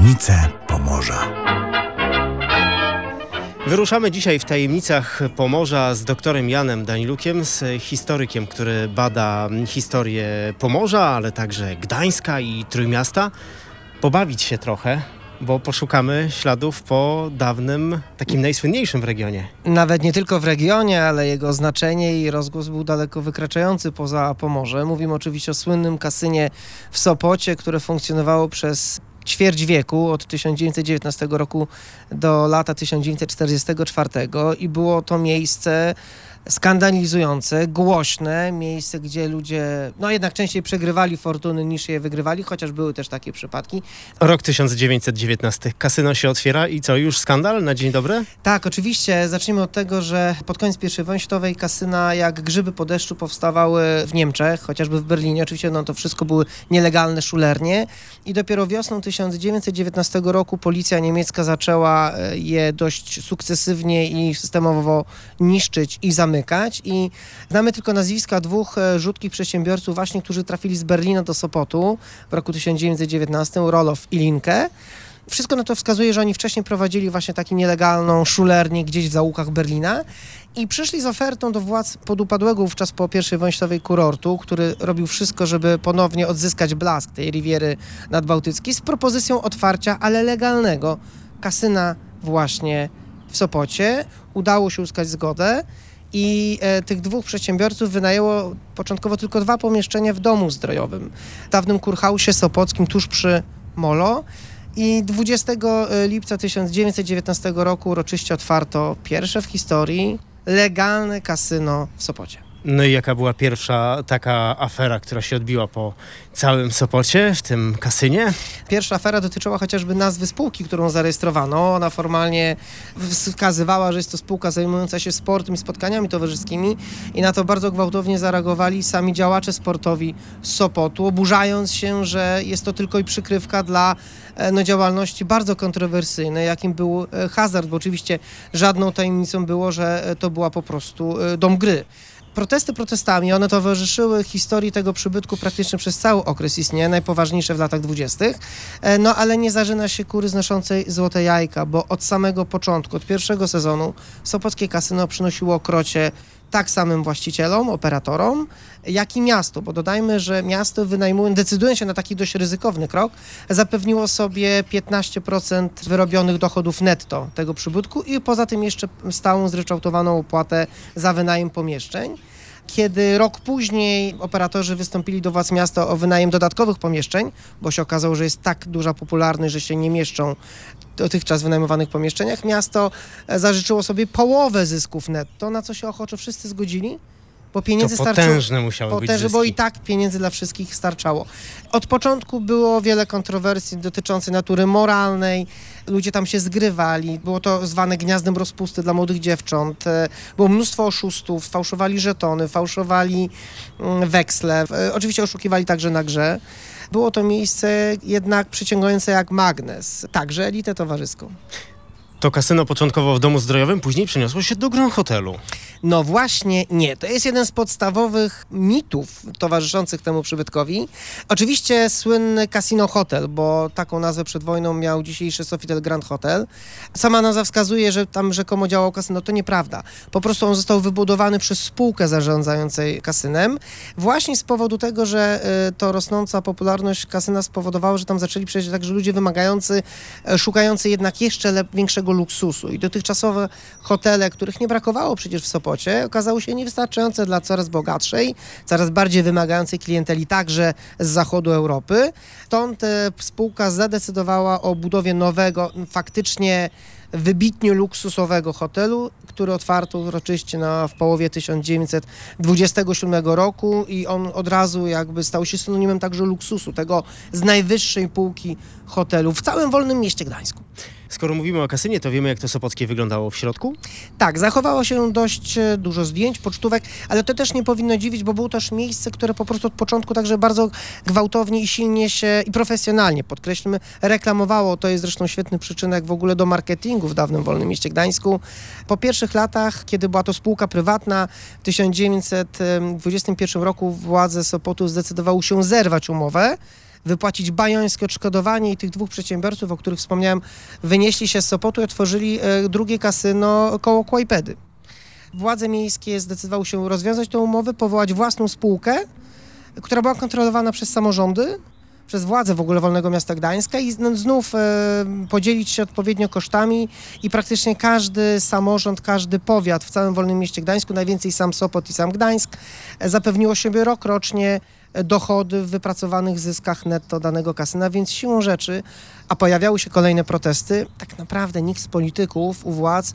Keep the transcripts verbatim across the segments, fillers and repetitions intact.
Tajemnice Pomorza. Wyruszamy dzisiaj w tajemnicach Pomorza z doktorem Janem Danilukiem, z historykiem, który bada historię Pomorza, ale także Gdańska i Trójmiasta. Pobawić się trochę, bo poszukamy śladów po dawnym, takim najsłynniejszym w regionie. Nawet nie tylko w regionie, ale jego znaczenie i rozgłos był daleko wykraczający poza Pomorze. Mówimy oczywiście o słynnym kasynie w Sopocie, które funkcjonowało przez ćwierć wieku, od tysiąc dziewięćset dziewiętnastego roku do lata tysiąc dziewięćset czterdziestego czwartego i było to miejsce skandalizujące, głośne, miejsce, gdzie ludzie no jednak częściej przegrywali fortuny niż je wygrywali, chociaż były też takie przypadki. Rok tysiąc dziewięćset dziewiętnasty. Kasyno się otwiera i co, już skandal na dzień dobry? Tak, oczywiście. Zacznijmy od tego, że pod koniec pierwszej wojny światowej kasyna jak grzyby po deszczu powstawały w Niemczech, chociażby w Berlinie. Oczywiście no, to wszystko były nielegalne szulernie i dopiero wiosną tysiąc dziewięćset dziewiętnastego roku policja niemiecka zaczęła je dość sukcesywnie i systemowo niszczyć i zamykać. I znamy tylko nazwiska dwóch rzutkich przedsiębiorców właśnie, którzy trafili z Berlina do Sopotu w roku tysiąc dziewięćset dziewiętnastym, Roloff i Linke. Wszystko na to wskazuje, że oni wcześniej prowadzili właśnie taką nielegalną szulernię gdzieś w zaułkach Berlina i przyszli z ofertą do władz podupadłego wówczas po pierwszej wojnie światowej kurortu, który robił wszystko, żeby ponownie odzyskać blask tej Riviery Nadbałtyckiej, z propozycją otwarcia, ale legalnego kasyna właśnie w Sopocie. Udało się uzyskać zgodę. I e, tych dwóch przedsiębiorców wynajęło początkowo tylko dwa pomieszczenia w domu zdrojowym, w dawnym kurhausie sopockim tuż przy Molo. I dwudziestego lipca tysiąc dziewięćset dziewiętnastego roku uroczyście otwarto pierwsze w historii legalne kasyno w Sopocie. No i jaka była pierwsza taka afera, która się odbiła po całym Sopocie, w tym kasynie? Pierwsza afera dotyczyła chociażby nazwy spółki, którą zarejestrowano. Ona formalnie wskazywała, że jest to spółka zajmująca się sportem i spotkaniami towarzyskimi i na to bardzo gwałtownie zareagowali sami działacze sportowi z Sopotu, oburzając się, że jest to tylko i przykrywka dla no, działalności bardzo kontrowersyjnej, jakim był hazard, bo oczywiście żadną tajemnicą było, że to była po prostu dom gry. Protesty protestami, one towarzyszyły historii tego przybytku praktycznie przez cały okres istnienia, najpoważniejsze w latach dwudziestych. No ale nie zażyna się kury znoszącej złote jajka, bo od samego początku, od pierwszego sezonu Sopockie Kasyno przynosiło krocie tak samym właścicielom, operatorom, jak i miastu, bo dodajmy, że miasto wynajmując, decydując się na taki dość ryzykowny krok, zapewniło sobie piętnaście procent wyrobionych dochodów netto tego przybytku i poza tym jeszcze stałą zryczałtowaną opłatę za wynajem pomieszczeń. Kiedy rok później operatorzy wystąpili do władz miasta o wynajem dodatkowych pomieszczeń, bo się okazało, że jest tak duża popularność, że się nie mieszczą w dotychczas wynajmowanych pomieszczeniach, miasto zażyczyło sobie połowę zysków netto, na co się ochoczo wszyscy zgodzili, bo pieniędzy to starczyło. Potężne musiały potężne, być zyski. Bo i tak pieniędzy dla wszystkich starczało. Od początku było wiele kontrowersji dotyczących natury moralnej. Ludzie tam się zgrywali. Było to zwane gniazdem rozpusty dla młodych dziewcząt. Było mnóstwo oszustów. Fałszowali żetony, fałszowali weksle. Oczywiście oszukiwali także na grze. Było to miejsce jednak przyciągające jak magnes. Także elitę towarzyską. To kasyno początkowo w domu zdrojowym, później przeniosło się do Grand Hotelu. No właśnie nie. To jest jeden z podstawowych mitów towarzyszących temu przybytkowi. Oczywiście słynny Casino Hotel, bo taką nazwę przed wojną miał dzisiejszy Sofitel Grand Hotel. Sama nazwa wskazuje, że tam rzekomo działało kasyno. To nieprawda. Po prostu on został wybudowany przez spółkę zarządzającej kasynem. Właśnie z powodu tego, że y, to rosnąca popularność kasyna spowodowała, że tam zaczęli przyjeżdżać także ludzie wymagający, y, szukający jednak jeszcze lep- większego luksusu. I dotychczasowe hotele, których nie brakowało przecież w Sopocie, okazały się niewystarczające dla coraz bogatszej, coraz bardziej wymagającej klienteli także z zachodu Europy. Stąd spółka zadecydowała o budowie nowego, faktycznie wybitnie luksusowego hotelu, który otwarto uroczyście na, w połowie tysiąc dziewięćset dwudziestego siódmego roku i on od razu jakby stał się synonimem także luksusu, tego z najwyższej półki hotelu w całym Wolnym Mieście Gdańsku. Skoro mówimy o kasynie, to wiemy, jak to Sopockie wyglądało w środku? Tak, zachowało się dość dużo zdjęć, pocztówek, ale to też nie powinno dziwić, bo było też miejsce, które po prostu od początku także bardzo gwałtownie i silnie się i profesjonalnie, podkreślmy, reklamowało. To jest zresztą świetny przyczynek w ogóle do marketingu w dawnym Wolnym Mieście Gdańsku. Po pierwszych latach, kiedy była to spółka prywatna, w tysiąc dziewięćset dwudziestym pierwszym roku władze Sopotu zdecydowały się zerwać umowę wypłacić bajońskie odszkodowanie i tych dwóch przedsiębiorców, o których wspomniałem, wynieśli się z Sopotu i otworzyli e, drugie kasyno koło Kłajpedy. Władze miejskie zdecydowały się rozwiązać tę umowę, powołać własną spółkę, która była kontrolowana przez samorządy, przez władze w ogóle Wolnego Miasta Gdańska i znów e, podzielić się odpowiednio kosztami i praktycznie każdy samorząd, każdy powiat w całym Wolnym Mieście Gdańsku, najwięcej sam Sopot i sam Gdańsk, e, zapewniło sobie rok rocznie dochody w wypracowanych zyskach netto danego kasyna, więc siłą rzeczy, a pojawiały się kolejne protesty, tak naprawdę nikt z polityków u władz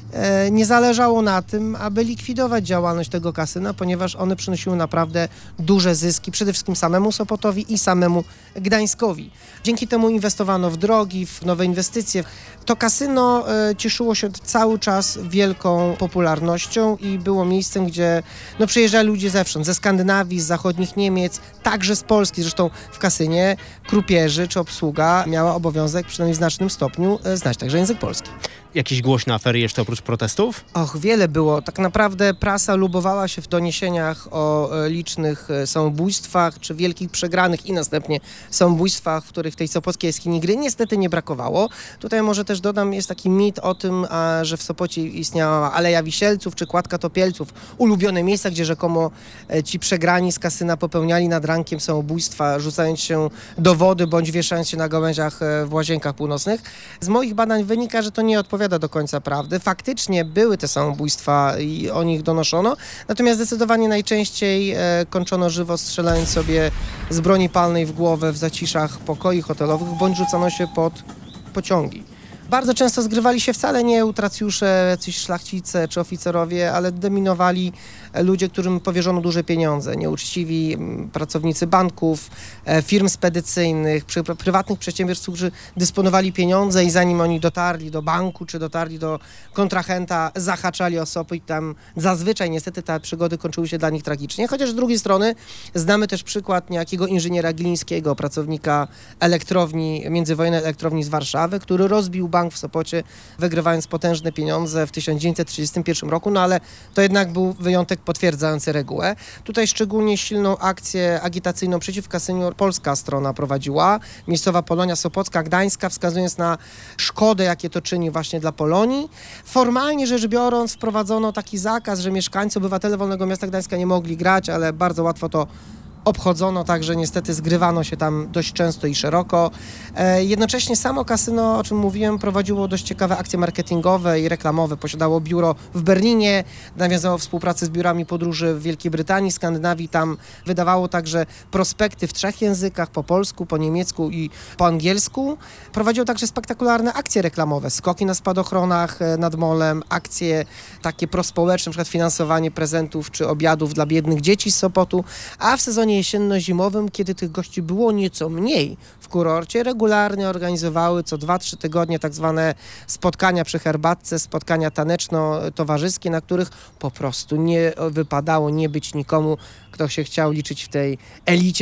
nie zależało na tym, aby likwidować działalność tego kasyna, ponieważ one przynosiły naprawdę duże zyski, przede wszystkim samemu Sopotowi i samemu Gdańskowi. Dzięki temu inwestowano w drogi, w nowe inwestycje. To kasyno e, cieszyło się cały czas wielką popularnością i było miejscem, gdzie no, przyjeżdżali ludzie zewsząd, ze Skandynawii, z zachodnich Niemiec, także z Polski. Zresztą w kasynie krupierzy czy obsługa miała obowiązek przynajmniej w znacznym stopniu e, znać także język polski. Jakieś głośne afery jeszcze oprócz protestów? Och, wiele było. Tak naprawdę prasa lubowała się w doniesieniach o e, licznych e, samobójstwach czy wielkich przegranych i następnie samobójstwach, w których w tej sopockiej jaskini gry niestety nie brakowało. Tutaj może też dodam, jest taki mit o tym, a, że w Sopocie istniała Aleja Wisielców czy Kładka Topielców, ulubione miejsca, gdzie rzekomo e, ci przegrani z kasyna popełniali nad rankiem samobójstwa, rzucając się do wody bądź wieszając się na gałęziach e, w Łazienkach Północnych. Z moich badań wynika, że to nie odpowiada do końca prawdy. Faktycznie były te samobójstwa i o nich donoszono, natomiast zdecydowanie najczęściej e, kończono żywo, strzelając sobie z broni palnej w głowę w zaciszach pokoi hotelowych, bądź rzucano się pod pociągi. Bardzo często zgrywali się wcale nie utracjusze, jacyś szlachcice czy oficerowie, ale dominowali ludzie, którym powierzono duże pieniądze. Nieuczciwi pracownicy banków, firm spedycyjnych, przy, prywatnych przedsiębiorstw, którzy dysponowali pieniądze i zanim oni dotarli do banku czy dotarli do kontrahenta, zahaczali o Sopot i tam zazwyczaj niestety te przygody kończyły się dla nich tragicznie. Chociaż z drugiej strony znamy też przykład niejakiego inżyniera Glińskiego, pracownika elektrowni, międzywojennej elektrowni z Warszawy, który rozbił bank w Sopocie, wygrywając potężne pieniądze w tysiąc dziewięćset trzydziestym pierwszym roku, no ale to jednak był wyjątek potwierdzający regułę. Tutaj szczególnie silną akcję agitacyjną przeciw kasynu polska strona prowadziła, miejscowa Polonia Sopocka, Gdańska, wskazując na szkodę, jakie to czyni właśnie dla Polonii. Formalnie rzecz biorąc wprowadzono taki zakaz, że mieszkańcy, obywatele Wolnego Miasta Gdańska nie mogli grać, ale bardzo łatwo to obchodzono, także niestety zgrywano się tam dość często i szeroko. E, jednocześnie samo kasyno, o czym mówiłem, prowadziło dość ciekawe akcje marketingowe i reklamowe. Posiadało biuro w Berlinie, nawiązało współpracę z biurami podróży w Wielkiej Brytanii, Skandynawii. Tam wydawało także prospekty w trzech językach, po polsku, po niemiecku i po angielsku. Prowadziło także spektakularne akcje reklamowe, skoki na spadochronach nad molem, akcje takie prospołeczne, np. finansowanie prezentów czy obiadów dla biednych dzieci z Sopotu, a w sezonie jesienno-zimowym, kiedy tych gości było nieco mniej w kurorcie, regularnie organizowały co dwa trzy tygodnie tak zwane spotkania przy herbatce, spotkania taneczno-towarzyskie, na których po prostu nie wypadało nie być nikomu, kto się chciał liczyć w tej elicie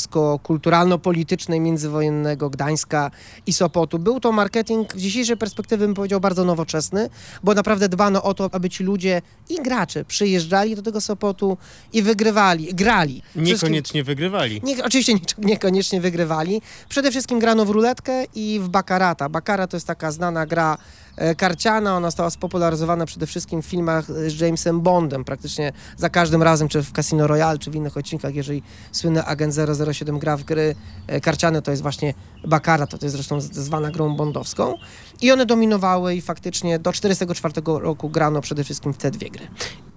towarzysko-kulturalno-politycznej międzywojennego Gdańska i Sopotu. Był to marketing z dzisiejszej perspektywy, bym powiedział, bardzo nowoczesny, bo naprawdę dbano o to, aby ci ludzie i gracze przyjeżdżali do tego Sopotu i wygrywali, grali. Niekoniecznie wygrywali. Nie, oczywiście nie, niekoniecznie wygrywali. Przede wszystkim grano w ruletkę i w bakarata. Bakarat to jest taka znana gra e, karciana. Ona została spopularyzowana przede wszystkim w filmach z Jamesem Bondem. Praktycznie za każdym razem, czy w Casino Royale, czy w innych odcinkach, jeżeli słynny agent zero zero siedem gra w gry e, karciane, to jest właśnie bakarat. To jest zresztą zwana grą bondowską. I one dominowały i faktycznie do czterdziestego czwartego roku grano przede wszystkim w te dwie gry.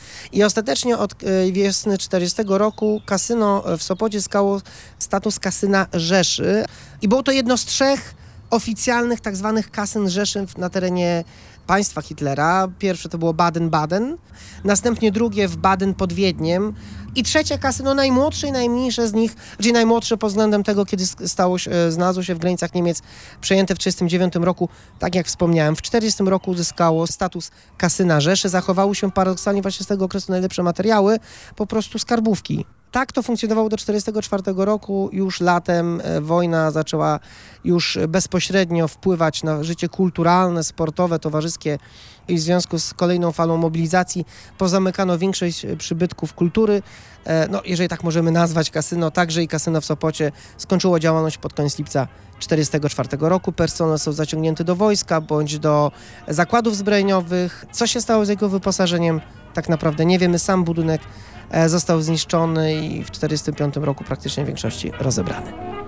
I ostatecznie od wiosny czterdziestego roku kasyno w Sopocie zyskało status kasyna Rzeszy i było to jedno z trzech oficjalnych tak zwanych kasyn Rzeszy na terenie państwa Hitlera. Pierwsze to było Baden-Baden, następnie drugie w Baden pod Wiedniem i trzecie kasyno, najmłodsze i najmniejsze z nich, czyli najmłodsze pod względem tego, kiedy stało się, znalazło się w granicach Niemiec, przejęte w tysiąc dziewięćset trzydziestym dziewiątym roku, tak jak wspomniałem. W tysiąc dziewięćset czterdziestym roku uzyskało status kasyna Rzeszy. Zachowały się paradoksalnie właśnie z tego okresu najlepsze materiały, po prostu skarbówki Tak to funkcjonowało do czterdziestego czwartego roku. Już latem e, wojna zaczęła już bezpośrednio wpływać na życie kulturalne, sportowe, towarzyskie i w związku z kolejną falą mobilizacji pozamykano większość przybytków kultury. E, no, jeżeli tak możemy nazwać kasyno, także i kasyno w Sopocie skończyło działalność pod koniec lipca czterdziestego czwartego roku. Personel został zaciągnięty do wojska bądź do zakładów zbrojeniowych. Co się stało z jego wyposażeniem? Tak naprawdę nie wiemy. Sam budynek został zniszczony i w czterdziestym piątym roku praktycznie w większości rozebrany.